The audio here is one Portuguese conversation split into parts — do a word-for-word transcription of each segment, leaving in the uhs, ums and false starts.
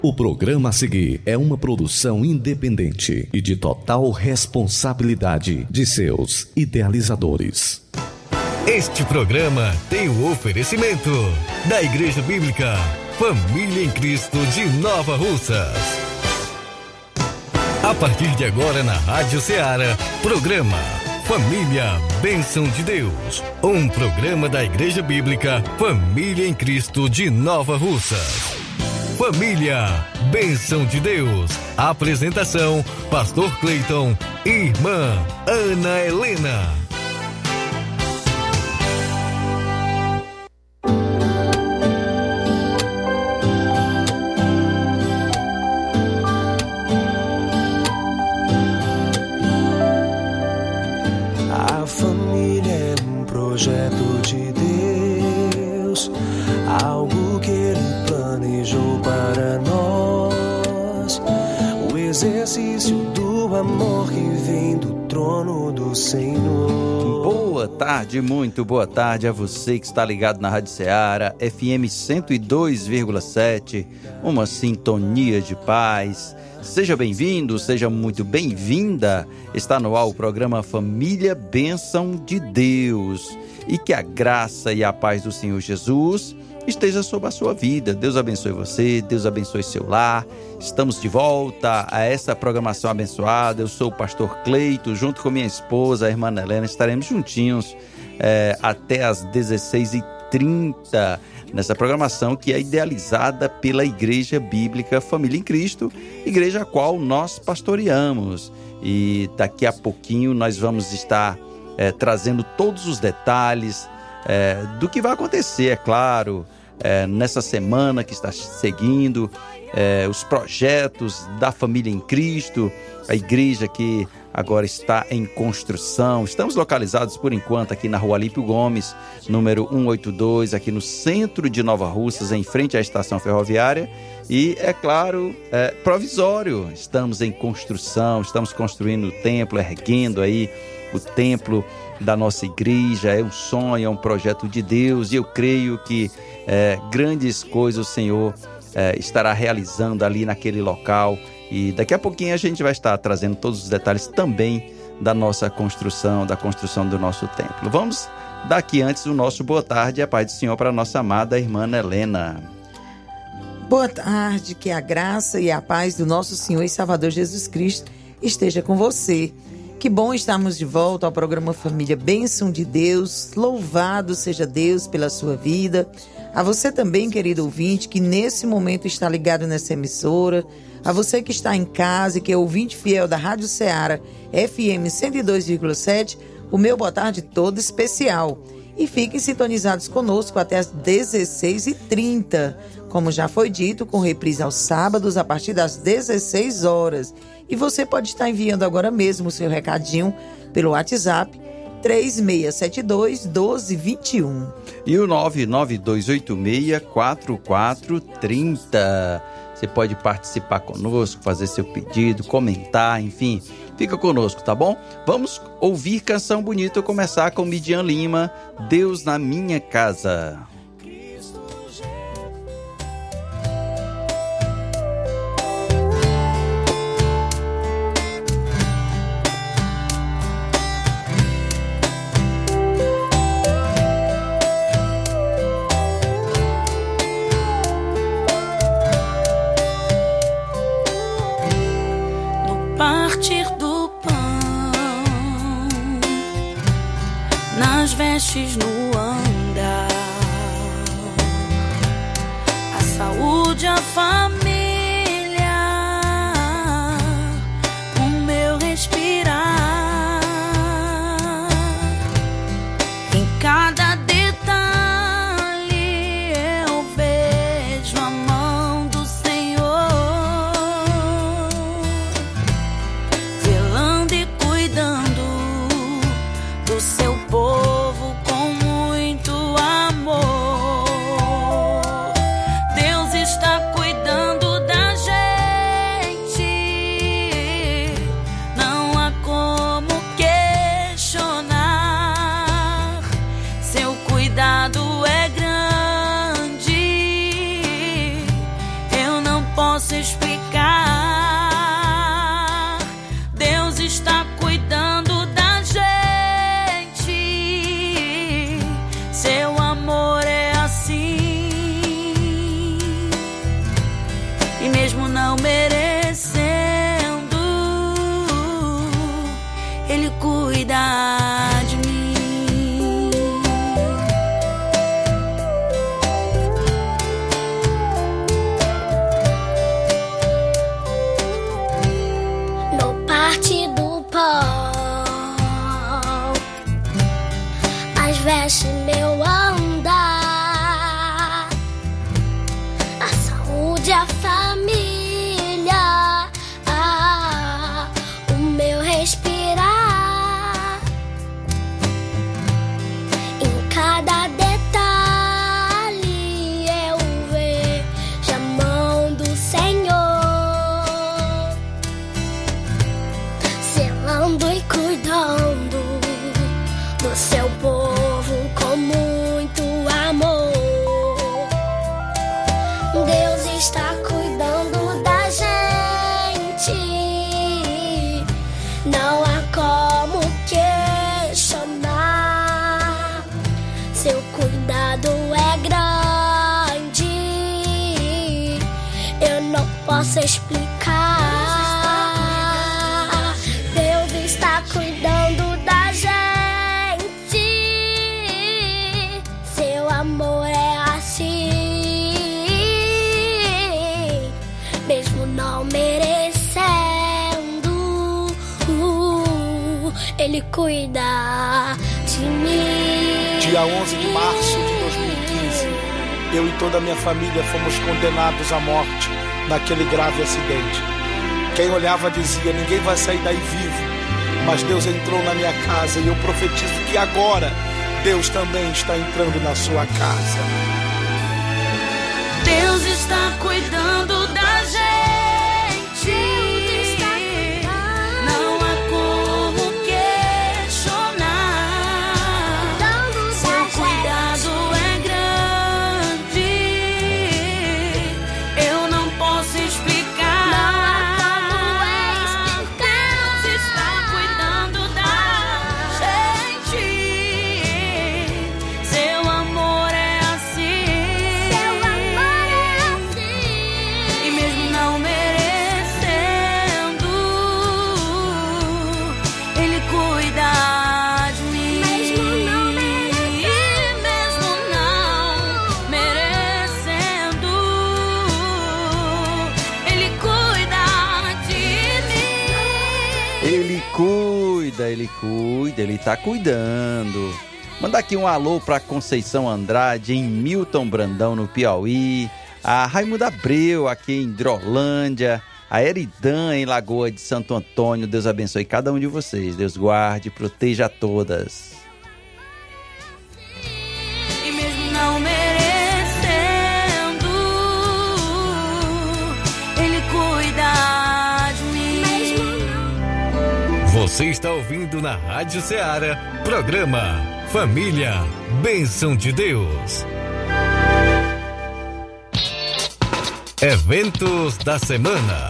O programa a seguir é uma produção independente e de total responsabilidade de seus idealizadores. Este programa tem o oferecimento da Igreja Bíblica Família em Cristo de Nova Russas. A partir de agora na Rádio Ceará, programa Família Bênção de Deus. Um programa da Igreja Bíblica Família em Cristo de Nova Russas. Família Bênção de Deus. Apresentação: Pastor Cleiton e Irmã Ana Helena. A família é um projeto de Deus, algo que Ele planejou para nós, o exercício do amor que vem do trono do Senhor. Boa tarde, muito boa tarde a você que está ligado na Rádio Ceará, F M cento e dois vírgula sete, uma sintonia de paz. Seja bem-vindo, seja muito bem-vinda. Está no ar o programa Família Bênção de Deus. E que a graça e a paz do Senhor Jesus esteja sobre a sua vida. Deus abençoe você, Deus abençoe seu lar. Estamos de volta a essa programação abençoada. Eu sou o pastor Cleito, junto com minha esposa, a irmã Helena. Estaremos juntinhos é, até às dezesseis e trinta, nessa programação que é idealizada pela Igreja Bíblica Família em Cristo, igreja a qual nós pastoreamos. E daqui a pouquinho nós vamos estar é, trazendo todos os detalhes É, do que vai acontecer, é claro, é, nessa semana que está seguindo, é, os projetos da Família em Cristo, a igreja que agora está em construção. Estamos localizados por enquanto aqui na Rua Alípio Gomes, número cento e oitenta e dois, aqui no centro de Nova Russas, em frente à estação ferroviária. E, é claro, é provisório. Estamos em construção, estamos construindo o templo, erguendo aí o templo da nossa igreja. É um sonho, é um projeto de Deus, e eu creio que é, grandes coisas o Senhor é, estará realizando ali naquele local, e daqui a pouquinho a gente vai estar trazendo todos os detalhes também da nossa construção, da construção do nosso templo. Vamos dar aqui antes o nosso boa tarde e a paz do Senhor para a nossa amada irmã Helena. Boa tarde, que a graça e a paz do nosso Senhor e Salvador Jesus Cristo esteja com você. Que bom estarmos de volta ao programa Família Bênção de Deus. Louvado seja Deus pela sua vida. A você também, querido ouvinte, que nesse momento está ligado nessa emissora. A você que está em casa e que é ouvinte fiel da Rádio Ceará, F M cento e dois vírgula sete, o meu boa tarde todo especial. E fiquem sintonizados conosco até às dezesseis e trinta. Como já foi dito, com reprise aos sábados a partir das dezesseis horas. E você pode estar enviando agora mesmo o seu recadinho pelo WhatsApp três seis sete dois, um dois dois um. E o nove nove dois oito seis, quatro quatro três zero. Você pode participar conosco, fazer seu pedido, comentar, enfim, fica conosco, tá bom? Vamos ouvir canção bonita, começar com Midian Lima, Deus na Minha Casa. No andar, a saúde, a família, o meu respirar, em cada detalhe eu vejo a mão do Senhor, zelando e cuidando do seu povo. Deus está cuidando. explicar. Deus está cuidando da gente. Seu amor é assim. E mesmo não merecendo, Ele cuida de mim. Veste meu andar, a saúde, a família, ah, o meu respirar. Em cada detalhe eu vejo a mão do Senhor, selando e cuidando do seu povo com muito amor. Deus está cuidando da gente, não há como questionar. Seu cuidado é grande, eu não posso explicar. Deus está cuidando da gente. Amor é assim, mesmo não merecendo, uh, Ele cuida de mim. Dia onze de março de dois mil e quinze, eu e toda a minha família fomos condenados à morte naquele grave acidente. Quem olhava dizia: ninguém vai sair daí vivo. Mas Deus entrou na minha casa e eu profetizo que agora Deus também está entrando na sua casa. Deus está cuidando da gente. Não há como questionar. Seu cuidado é grande, eu não posso explicar. Não há como explicar. Deus está cuidando da gente. Seu amor é assim. Seu amor é assim. E mesmo não merecendo, Ele cuida de mim. Mesmo não merecendo, mesmo não merecendo, Ele cuida de mim. Ele cuida, ele cuida, ele tá cuidando. Mandar aqui um alô pra Conceição Andrade, em Milton Brandão, no Piauí. A Raimundo Abreu, aqui em Hidrolândia. A Eridan, em Lagoa de Santo Antônio. Deus abençoe cada um de vocês. Deus guarde e proteja a todas. E mesmo não merecendo, Ele cuida de mim. Você está ouvindo na Rádio Ceará, programa Família, Bênção de Deus. Eventos da semana.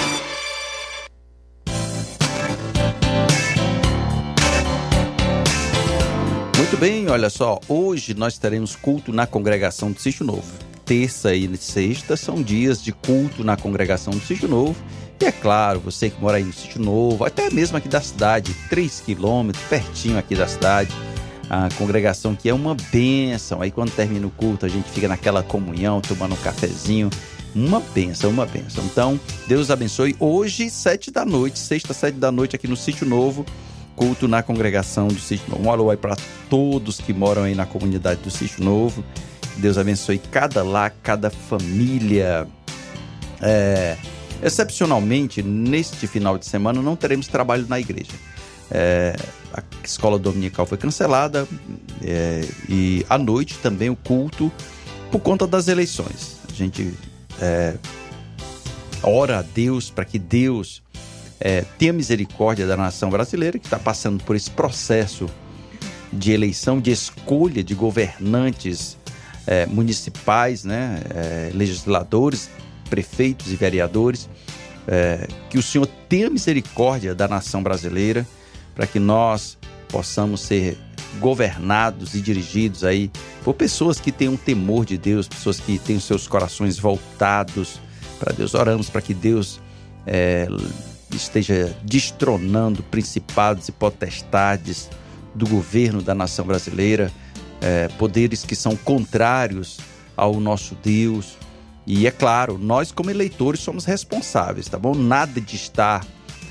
Muito bem, olha só, hoje nós teremos culto na congregação do Sítio Novo. Terça e sexta são dias de culto na congregação do Sítio Novo. E é claro, você que mora aí no Sítio Novo, até mesmo aqui da cidade, três quilômetros, pertinho aqui da cidade, a congregação que é uma bênção. Aí quando termina o culto, a gente fica naquela comunhão, tomando um cafezinho. Uma bênção, uma bênção. Então, Deus abençoe. Hoje, sete da noite, sexta, sete da noite, aqui no Sítio Novo, culto na congregação do Sítio Novo. Um alô aí para todos que moram aí na comunidade do Sítio Novo. Deus abençoe cada lar, cada família. É, excepcionalmente, neste final de semana, não teremos trabalho na igreja. É, a escola dominical foi cancelada, é, e à noite também o culto por conta das eleições. A gente é, ora a Deus para que Deus é, tenha misericórdia da nação brasileira, que está passando por esse processo de eleição, de escolha de governantes é, municipais, né, é, legisladores prefeitos e vereadores, é, que o Senhor tenha misericórdia da nação brasileira, para que nós possamos ser governados e dirigidos aí por pessoas que tenham temor de Deus, pessoas que têm os seus corações voltados para Deus. Oramos para que Deus é, esteja destronando principados e potestades do governo da nação brasileira, é, poderes que são contrários ao nosso Deus. E é claro, nós como eleitores somos responsáveis, tá bom? Nada de estar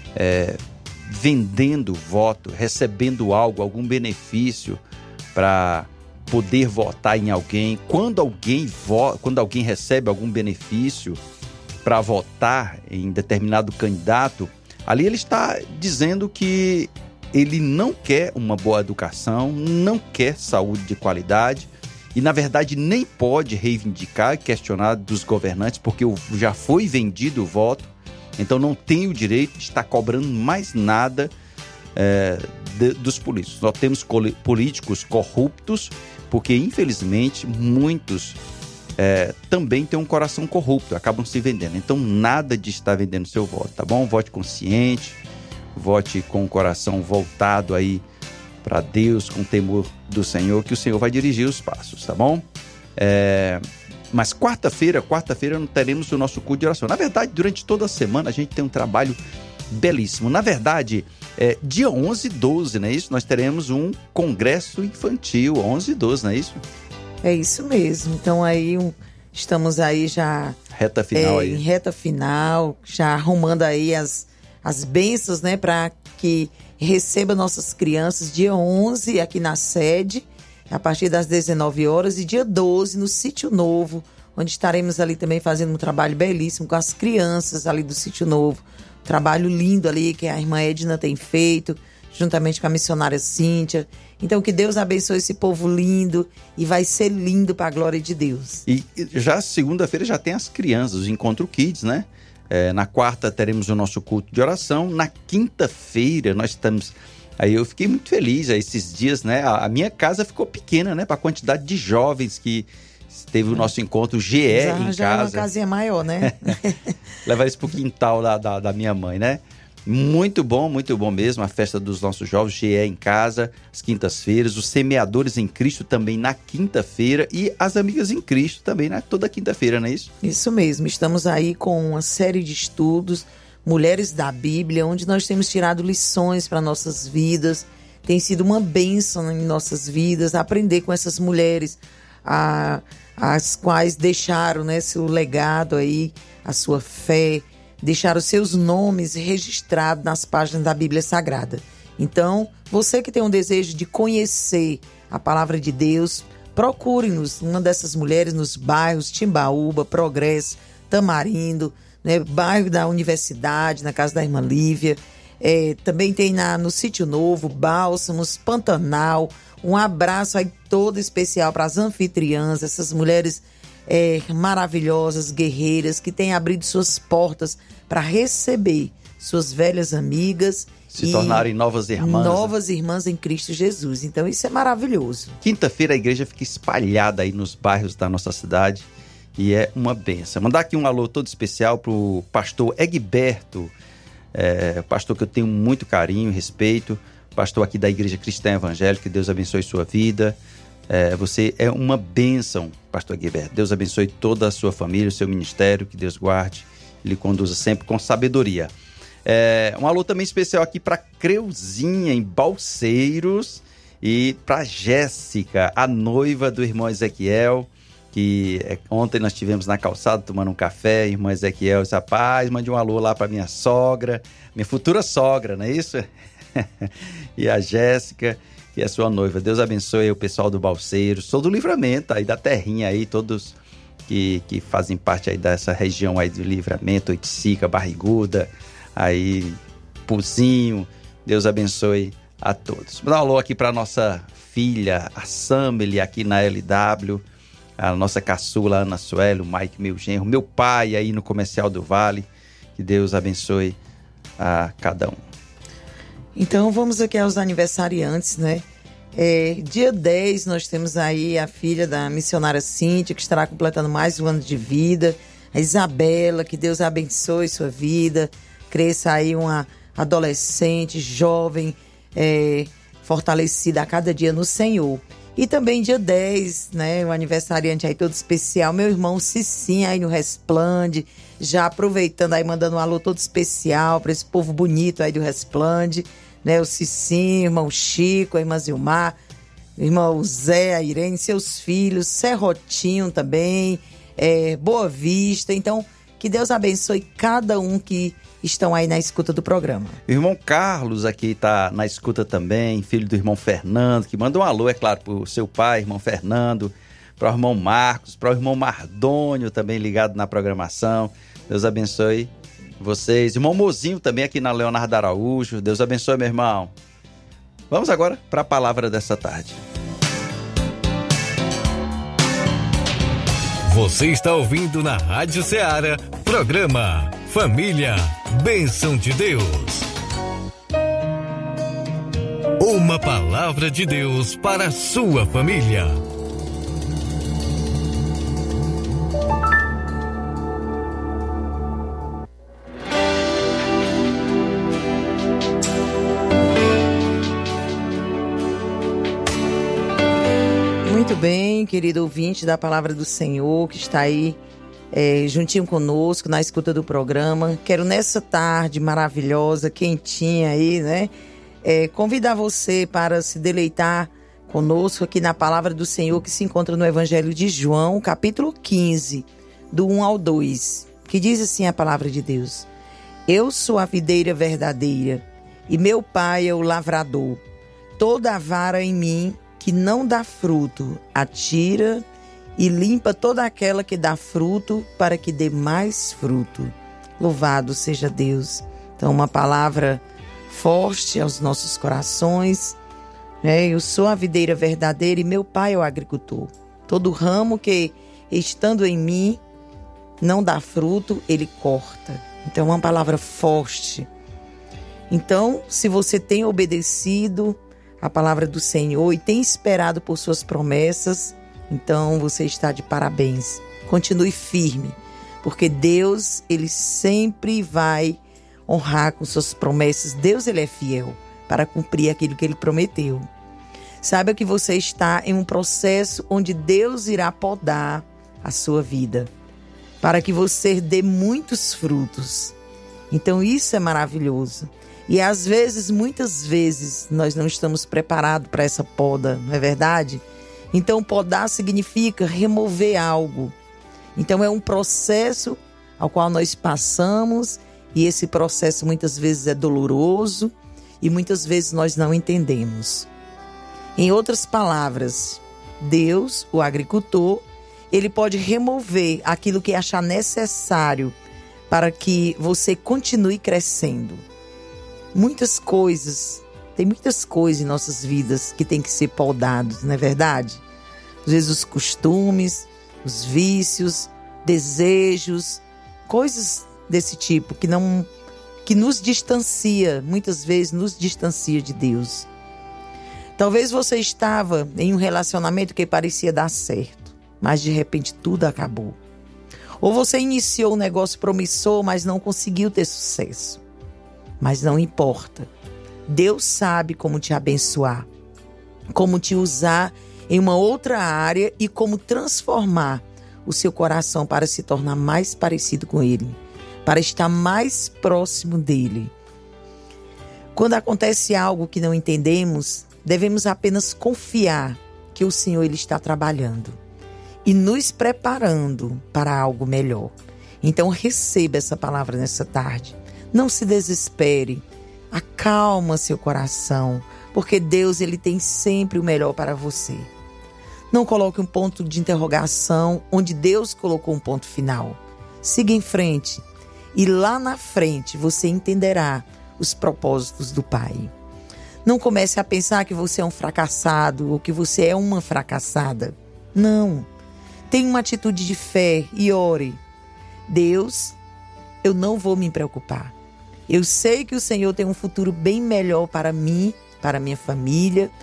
é, vendendo voto, recebendo algo, algum benefício para poder votar em alguém. Quando alguém, vo- quando alguém recebe algum benefício para votar em determinado candidato, ali ele está dizendo que ele não quer uma boa educação, não quer saúde de qualidade e, na verdade, nem pode reivindicar e questionar dos governantes, porque já foi vendido o voto, então não tem o direito de estar cobrando mais nada é, de, dos políticos. Nós temos coli- políticos corruptos, porque, infelizmente, muitos é, também têm um coração corrupto, acabam se vendendo. Então, nada de estar vendendo seu voto, tá bom? Vote consciente, vote com o coração voltado aí para Deus, com temor do Senhor, que o Senhor vai dirigir os passos, tá bom? É, mas quarta-feira, quarta-feira não teremos o nosso culto de oração. Na verdade, durante toda a semana a gente tem um trabalho belíssimo. Na verdade, é, dia onze e doze, não é isso? Nós teremos um congresso infantil, onze e doze, não é isso? É isso mesmo. Então aí um, estamos aí já Reta final é, aí. em reta final, já arrumando aí as, as bênçãos, né, para que receba nossas crianças dia onze aqui na sede, a partir das dezenove horas, e dia doze no Sítio Novo, onde estaremos ali também fazendo um trabalho belíssimo com as crianças ali do Sítio Novo. Um trabalho lindo ali que a irmã Edna tem feito, juntamente com a missionária Cíntia. Então, que Deus abençoe esse povo lindo, e vai ser lindo para a glória de Deus. E já segunda-feira já tem as crianças, os Encontro Kids, né? É, na quarta teremos o nosso culto de oração. Na quinta-feira nós estamos... Aí eu fiquei muito feliz aí, esses dias, né? A, a minha casa ficou pequena, né? Para a quantidade de jovens que teve o nosso encontro G E já, em já casa. é uma casinha maior, né? Levar isso pro quintal da, da, da minha mãe, né? Muito bom, muito bom mesmo. A festa dos nossos jovens, G E em casa, às quintas-feiras. Os Semeadores em Cristo também na quinta-feira. E as Amigas em Cristo também, né? Toda quinta-feira, não é isso? Isso mesmo. Estamos aí com uma série de estudos, Mulheres da Bíblia, onde nós temos tirado lições para nossas vidas. Tem sido uma bênção em nossas vidas aprender com essas mulheres, a, as quais deixaram, né, seu legado aí, a sua fé, deixaram seus nomes registrados nas páginas da Bíblia Sagrada. Então, você que tem um desejo de conhecer a palavra de Deus, procure-nos, uma dessas mulheres, nos bairros Timbaúba, Progresso, Tamarindo, né, bairro da Universidade, na casa da irmã Lívia. É, também tem na, no Sítio Novo, Bálsamos, Pantanal. Um abraço aí todo especial para as anfitriãs, essas mulheres é, maravilhosas, guerreiras, que têm abrido suas portas para receber suas velhas amigas. Se tornarem novas irmãs. Novas irmãs em Cristo Jesus. Então isso é maravilhoso. Quinta-feira a igreja fica espalhada aí nos bairros da nossa cidade e é uma benção. Mandar aqui um alô todo especial pro pastor Egberto, é, pastor que eu tenho muito carinho e respeito, pastor aqui da Igreja Cristã Evangélica, que Deus abençoe sua vida. É, você é uma bênção, pastor Egberto. Deus abençoe toda a sua família, o seu ministério, que Deus guarde e lhe conduza sempre com sabedoria. É, um alô também especial aqui para Creuzinha, em Balseiros, e para Jéssica, a noiva do irmão Ezequiel, que é, ontem nós estivemos na calçada tomando um café. Irmão Ezequiel disse: rapaz, mande um alô lá para minha sogra, minha futura sogra, não é isso? E a Jéssica, que é sua noiva. Deus abençoe o pessoal do Balseiros, todo o Livramento, aí da terrinha aí, todos que, que fazem parte aí dessa região aí do Livramento, Oiticica, Barriguda, aí Puzinho. Deus abençoe a todos. Vou dar um alô aqui para nossa filha, a Samely, aqui na L W, a nossa caçula Ana Sueli, o Mike, meu genro, meu pai aí no Comercial do Vale. Que Deus abençoe a cada um. Então vamos aqui aos aniversariantes, né? É, dia dez nós temos aí a filha da missionária Cíntia, que estará completando mais um ano de vida. a Isabela, que Deus abençoe sua vida, cresça aí uma adolescente, jovem, é, fortalecida a cada dia no Senhor. E também dia dez, né, o aniversariante aí todo especial, meu irmão Cicinho aí no Resplande, já aproveitando aí, mandando um alô todo especial para esse povo bonito aí do Resplande, né, o Cicinho, irmão Chico, a irmã Zilmar, irmão Zé, a Irene, seus filhos, Serrotinho também, é, Boa Vista. Então, que Deus abençoe cada um que estão aí na escuta do programa. O irmão Carlos aqui está na escuta também, filho do irmão Fernando, que manda um alô, é claro, para o seu pai, irmão Fernando, para o irmão Marcos, para o irmão Mardônio, também ligado na programação. Deus abençoe vocês. Irmão Mozinho também aqui na Leonardo Araújo. Deus abençoe, meu irmão. Vamos agora para a palavra dessa tarde. Você está ouvindo na Rádio Ceará, programa Família, Bênção de Deus. Uma palavra de Deus para a sua família. Muito bem, querido ouvinte da Palavra do Senhor, que está aí é, juntinho conosco na escuta do programa. Quero nessa tarde maravilhosa, quentinha aí, né, é, convidar você para se deleitar conosco aqui na Palavra do Senhor, que se encontra no Evangelho de João, capítulo quinze, do um ao dois, que diz assim a Palavra de Deus: Eu sou a videira verdadeira e meu pai é o lavrador. Toda a vara em mim que não dá fruto, atira e limpa toda aquela que dá fruto, para que dê mais fruto. Louvado seja Deus. Então, uma palavra forte aos nossos corações, né? Eu sou a videira verdadeira e meu pai é o agricultor. Todo ramo que, estando em mim, não dá fruto, ele corta. Então, uma palavra forte. Então, se você tem obedecido a palavra do Senhor e tem esperado por suas promessas, então você está de parabéns. Continue firme, porque Deus, ele sempre vai honrar com suas promessas. Deus, ele é fiel para cumprir aquilo que ele prometeu. Saiba que você está em um processo onde Deus irá podar a sua vida, para que você dê muitos frutos. Então isso é maravilhoso. E às vezes, muitas vezes, nós não estamos preparados para essa poda, não é verdade? Então, podar significa remover algo. Então, é um processo ao qual nós passamos, e esse processo muitas vezes é doloroso e muitas vezes nós não entendemos. Em outras palavras, Deus, o agricultor, ele pode remover aquilo que achar necessário para que você continue crescendo. Muitas coisas, tem muitas coisas em nossas vidas que tem que ser podadas, não é verdade? Às vezes os costumes, os vícios, desejos, coisas desse tipo que não, que nos distancia, muitas vezes nos distancia de Deus. Talvez você estava em um relacionamento que parecia dar certo, mas de repente tudo acabou. Ou você iniciou um negócio promissor, mas não conseguiu ter sucesso. Mas não importa. Deus sabe como te abençoar, como te usar em uma outra área e como transformar o seu coração para se tornar mais parecido com Ele, para estar mais próximo dEle. Quando acontece algo que não entendemos, devemos apenas confiar que o Senhor, Ele está trabalhando e nos preparando para algo melhor. Então receba essa palavra nessa tarde. Não se desespere, acalma seu coração, porque Deus, ele tem sempre o melhor para você. Não coloque um ponto de interrogação onde Deus colocou um ponto final. Siga em frente e lá na frente você entenderá os propósitos do Pai. Não comece a pensar que você é um fracassado ou que você é uma fracassada. Não. Tenha uma atitude de fé e ore. Deus, eu não vou me preocupar. Eu sei que o Senhor tem um futuro bem melhor para mim, para minha família,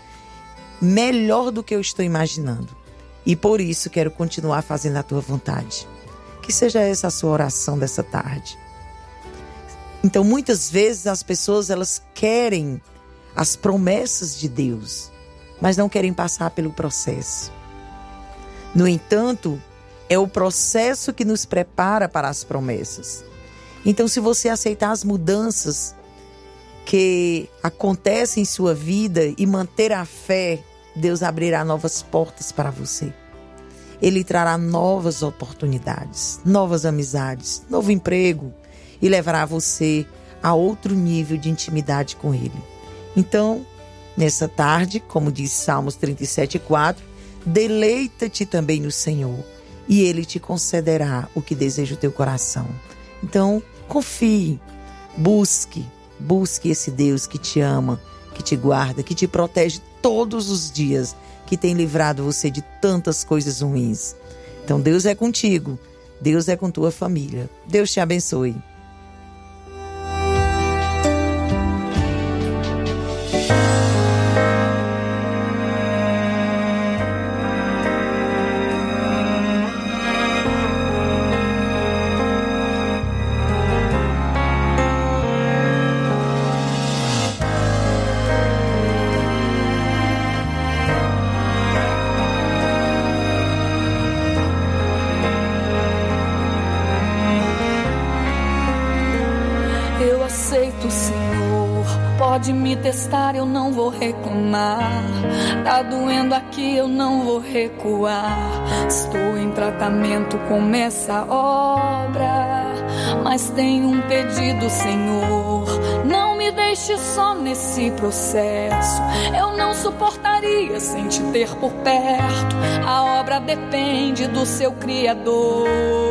melhor do que eu estou imaginando. E por isso quero continuar fazendo a tua vontade. Que seja essa a sua oração dessa tarde. Então, muitas vezes as pessoas elas querem as promessas de Deus, mas não querem passar pelo processo. No entanto, é o processo que nos prepara para as promessas. Então, se você aceitar as mudanças que acontecem em sua vida e manter a fé, Deus abrirá novas portas para você. Ele trará novas oportunidades, novas amizades, novo emprego e levará você a outro nível de intimidade com Ele. Então, nessa tarde, como diz Salmos trinta e sete, quatro, deleita-te também no Senhor e Ele te concederá o que deseja o teu coração. Então, confie, busque, busque esse Deus que te ama, que te guarda, que te protege todos os dias, que tem livrado você de tantas coisas ruins. Então, Deus é contigo, Deus é com tua família. Deus te abençoe. Pode me testar, eu não vou reclamar. Tá doendo aqui, eu não vou recuar. Estou em tratamento com essa obra, mas tenho um pedido, Senhor. Não me deixe só nesse processo. Eu não suportaria sem te ter por perto. A obra depende do seu Criador.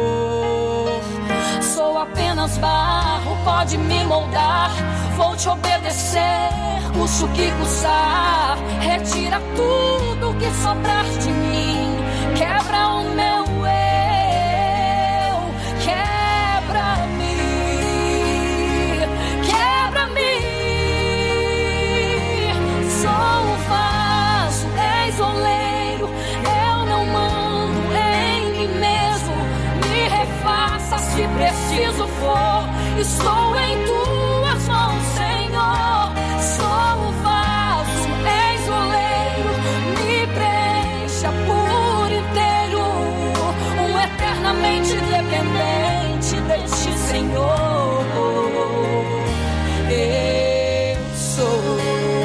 Sou apenas barro, pode me moldar. Vou te obedecer, custe o que custar. Retira tudo que sobrar de mim. Quebra o meu eu. Quebra-me. Quebra-me. Sou o vaso, és oleiro. Eu não mando em mim mesmo. Me refaça se preciso for. Estou em tuas mãos, Senhor. Sou o vaso, és oleiro. Me preencha por inteiro. Um eternamente dependente de ti, Senhor. Eu sou.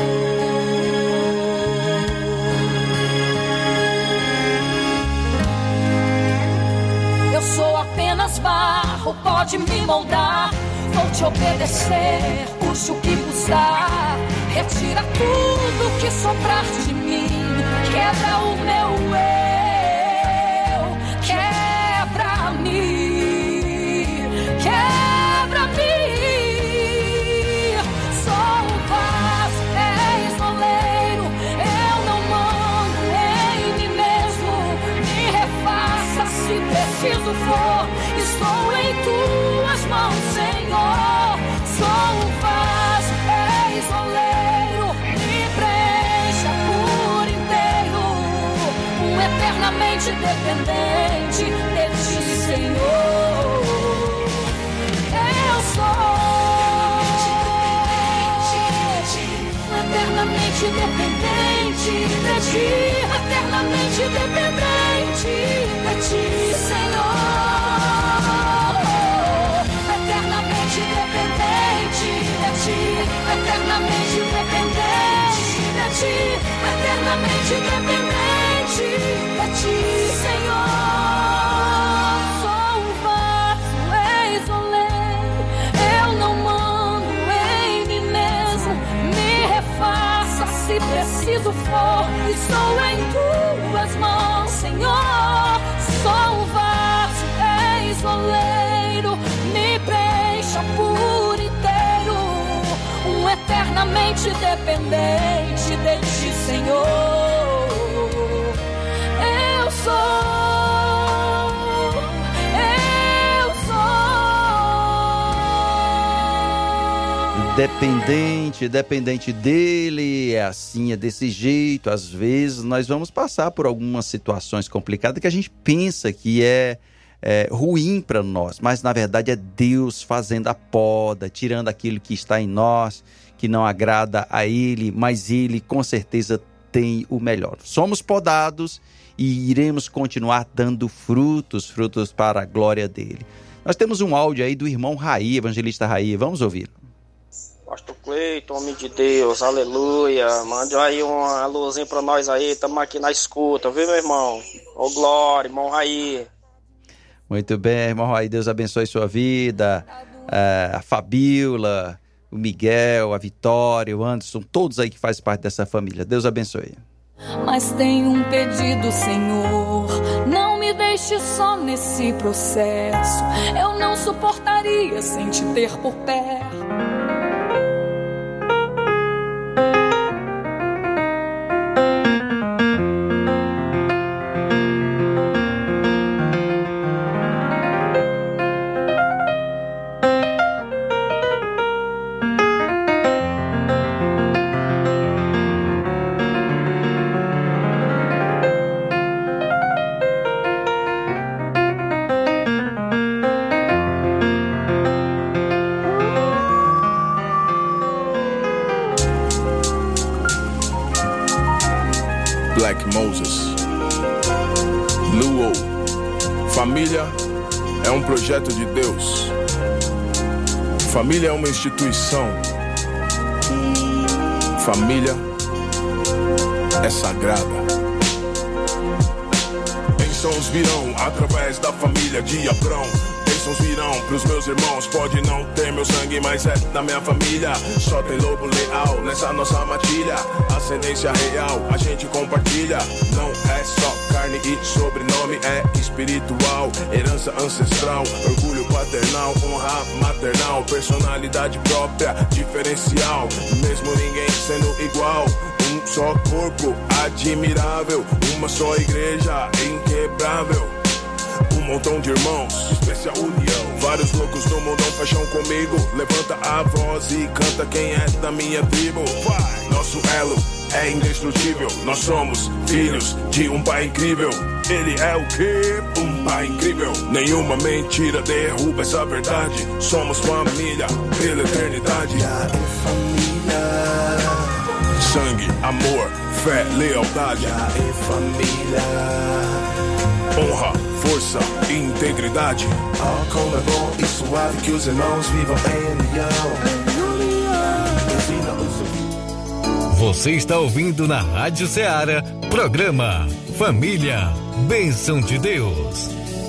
Eu sou apenas barro, pode me moldar. Vou te obedecer, custe o que custar. Retira tudo que sobrar de mim. Quebra o meu eu. Quebra-me. Quebra-me. Sou o vaso, és oleiro. Eu não mando em mim mesmo. Me refaça se preciso for. Estou em tuas mãos, Senhor. Sou o vaso, és oleiro. Me preencha por inteiro. Um eternamente dependente de ti, Senhor. Eu sou eternamente dependente de ti. Eternamente dependente de ti, Senhor. Eternamente dependente de ti, eternamente dependente de ti, Senhor. Sou o vaso, és oleiro. Eu não mando em mim mesmo. Me refaça se preciso for. Estou em tuas mãos, Senhor. Sou o vaso, és oleiro. Me preencha por inteiro. Um eternamente dependente de ti, Senhor. Eu sou, eu sou dependente, dependente dele. É assim, é desse jeito. Às vezes nós vamos passar por algumas situações complicadas que a gente pensa que é é, ruim para nós, mas na verdade é Deus fazendo a poda, tirando aquilo que está em nós, que não agrada a Ele, mas Ele com certeza tem o melhor. Somos podados e iremos continuar dando frutos, frutos para a glória dele. Nós temos um áudio aí do irmão Raí, evangelista Raí, vamos ouvir. Pastor Cleiton, homem de Deus, aleluia, mande aí uma luzinha para nós aí, estamos aqui na escuta, viu meu irmão? Ô glória, irmão Raí. Muito bem, irmão Raí, Deus abençoe sua vida, a Fabíola, o Miguel, a Vitória, o Anderson, todos aí que fazem parte dessa família. Deus abençoe. Mas tem um pedido, Senhor, não me deixe só nesse processo. Eu não suportaria sem te ter por perto. Black Moses, Luo. Família é um projeto de Deus. Família é uma instituição. Família é sagrada. Bênçãos virão através da família de Abrão. Bênçãos virão pros meus irmãos. Pode não ter meu sangue, mas é da minha família. Só tem lobo leal nessa nossa matilha. Ascendência real, a gente compartilha. Não é só carne e sobrenome, é espiritual. Herança ancestral, orgulho paternal, honra maternal. Personalidade própria, diferencial. Mesmo ninguém sendo igual. Um só corpo, admirável. Uma só igreja, inquebrável. Um montão de irmãos, especial união. Vários loucos no mundão fecham comigo. Levanta a voz e canta quem é da minha tribo. Pai, nosso elo é indestrutível. Nós somos filhos de um pai incrível. Ele é o quê? Um pai incrível. Nenhuma mentira derruba essa verdade. Somos família pela eternidade. Família. Sangue, amor, fé, lealdade. Família. Honra, força e integridade. Oh, como é bom e suave que os irmãos vivam em união. Você está ouvindo na Rádio Ceará, programa Família, Bênção de Deus.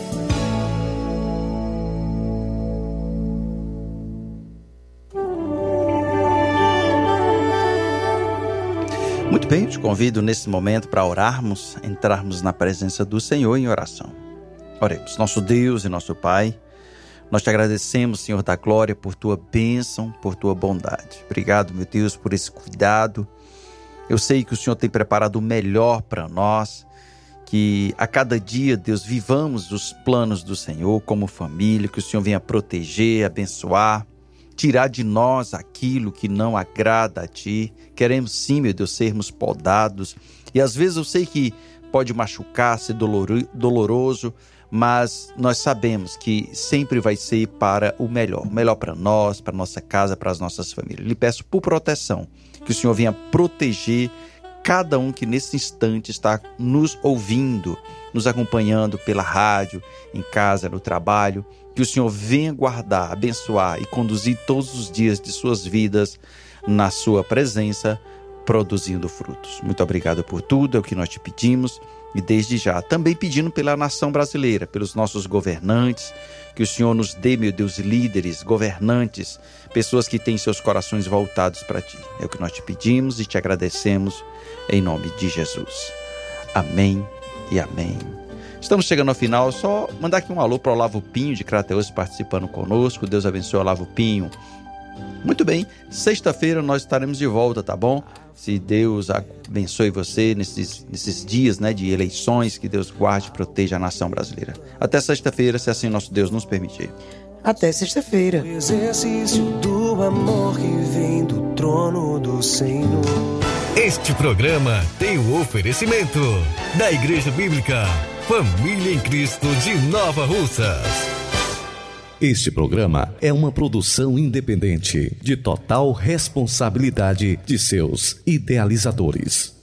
Muito bem, eu te convido nesse momento para orarmos, entrarmos na presença do Senhor em oração. Oremos. Nosso Deus e nosso Pai, nós te agradecemos, Senhor da glória, por tua bênção, por tua bondade. Obrigado, meu Deus, por esse cuidado. Eu sei que o Senhor tem preparado o melhor para nós, que a cada dia, Deus, vivamos os planos do Senhor como família, que o Senhor venha proteger, abençoar, tirar de nós aquilo que não agrada a Ti. Queremos sim, meu Deus, sermos podados. E às vezes eu sei que pode machucar, ser doloroso, mas nós sabemos que sempre vai ser para o melhor. O melhor para nós, para nossa casa, para as nossas famílias. Lhe peço por proteção, que o Senhor venha proteger cada um que nesse instante está nos ouvindo, nos acompanhando pela rádio, em casa, no trabalho. Que o Senhor venha guardar, abençoar e conduzir todos os dias de suas vidas na sua presença, produzindo frutos. Muito obrigado por tudo, é o que nós te pedimos. E desde já, também pedindo pela nação brasileira, pelos nossos governantes, que o Senhor nos dê, meu Deus, líderes, governantes, pessoas que têm seus corações voltados para Ti. É o que nós te pedimos e te agradecemos em nome de Jesus. Amém e amém. Estamos chegando ao final, só mandar aqui um alô para o Olavo Pinho de Crateus participando conosco. Deus abençoe o Olavo Pinho. Muito bem, sexta-feira nós estaremos de volta, tá bom? Se Deus abençoe você nesses, nesses dias, né, de eleições, que Deus guarde e proteja a nação brasileira. Até sexta-feira, se assim nosso Deus nos permitir. Até sexta-feira. Exercício do amor que vem do trono do Senhor. Este programa tem o oferecimento da Igreja Bíblica Família em Cristo de Nova Russas. Este programa é uma produção independente, de total responsabilidade de seus idealizadores.